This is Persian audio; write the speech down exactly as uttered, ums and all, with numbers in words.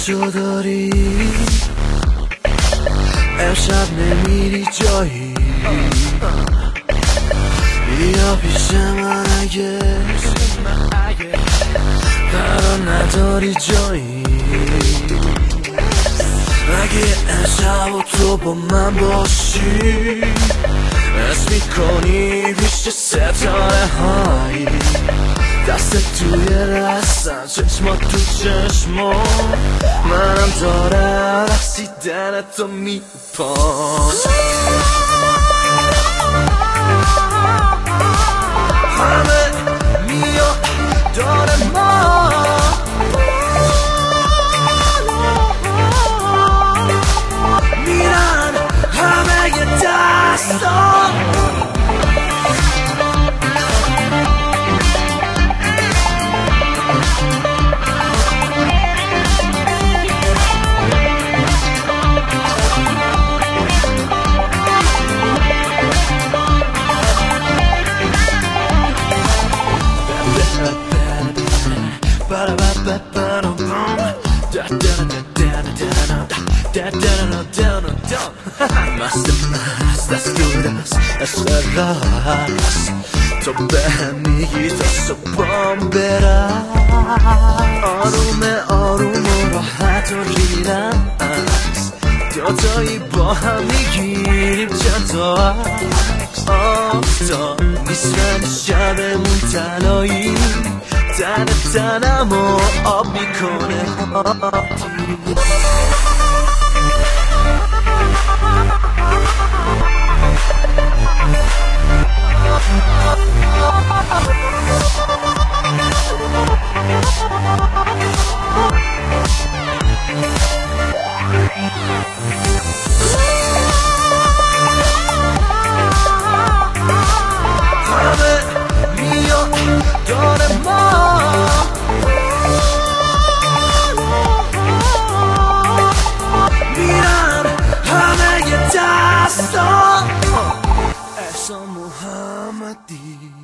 تو داری امشب نمیری جایی بیا پیش من اگه قرار نداری جایی اگه امشب و تو با من باشی حس میکنی پیش ستاره هایی دست توی رستن چشما تو چشما منم داره رقصیدن تو میپان همه میاد داره ما میرن همه یه دستان مست مست دستور است عشق راست تو به هم میگی تا صبحام برم آروم آروم و راحت و ریلکس دوتایی با هم میگیریم چند تا عکس آفتاب میسرن شبمون طلایی تن تنم و آب میکنه همه میاد داره ما میرن همه یه دستان احسان محمدی